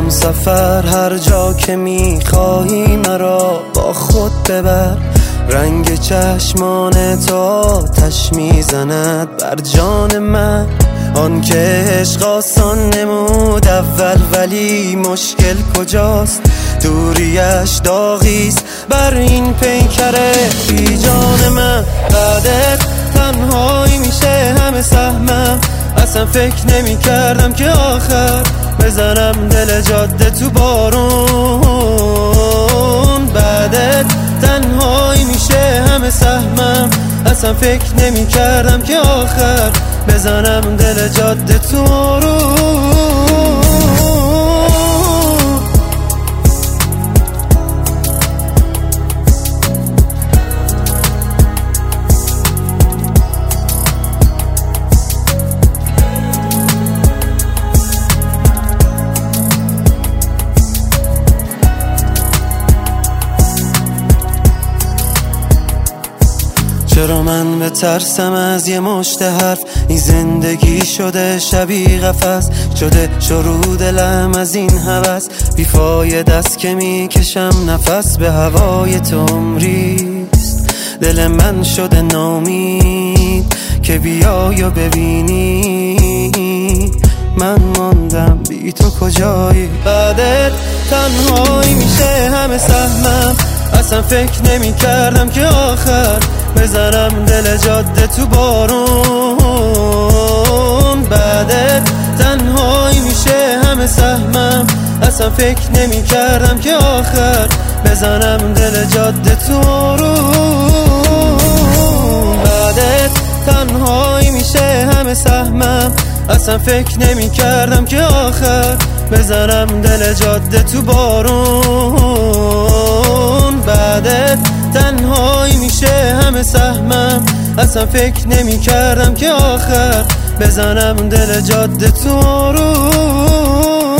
همسفر هر جا که میخواهی مرا با خود ببر. رنگ چشمان تو آتش میزند بر جان من. آن که عشق آسان نمود اول ولی مشکل کجاست؟ دوریش داغیست بر این پیکره بی جان من. بعدت تنهایی میشه همه سهمم. اصلا فکر نمی کردم که آخر بزنم دل جاده تو بارون. بعدت تنهایی میشه همه سهمم. اصلا فکر نمی کردم که آخر بزنم دل جاده تو بارون. چرا من بترسم از یه مشت حرف؟ این زندگی شده شبیه قفس، شده شروع دلم از این هوس. بیفایده است که میکشم نفس به هوای تو عمریست. دل من شده نامید که بیای و ببینی من ماندم بی تو کجایی. بعدت تنهایی میشه همه سهمم. اصلا فکر نمی کردم که آخر بزنم دل جاده تو بارون. بعدت تنهایی میشه همه سهمم. اصلا فکر نمی کردم که آخر بزنم دل جاده تو بارون. بعدت تنهایی میشه همه سهمم. اصلا فکر نمی کردم که آخر بزنم دل جاده تو بارون. بعدت تنهایی میشه همه سهمم. اصلا فکر نمی کردم که آخر بزنم دل جاده تو بارون.